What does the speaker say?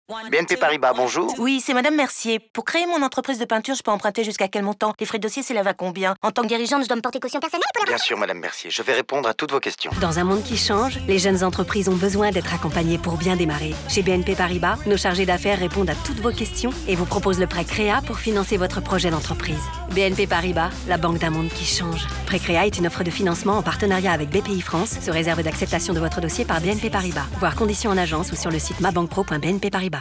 BNP Paribas, bonjour. Oui, c'est Madame Mercier. Pour créer mon entreprise de peinture, je peux emprunter jusqu'à quel montant? Les frais de dossier s'élèvent à combien? En tant que dirigeante, je dois me porter caution personnelle pour la... Bien sûr, Madame Mercier, je vais répondre à toutes vos questions. Dans un monde qui change, les jeunes entreprises ont besoin d'être accompagnées pour bien démarrer. Chez BNP Paribas, nos chargés d'affaires répondent à toutes vos questions et vous proposent le prêt Créa pour financer votre projet d'entreprise. BNP Paribas, la banque d'un monde qui change. Prêt Créa est une offre de financement en partenariat avec BPI France, sous réserve d'acceptation de votre dossier par BNP Paribas. Voir conditions en agence ou sur le site mabankpro.bnpparibas.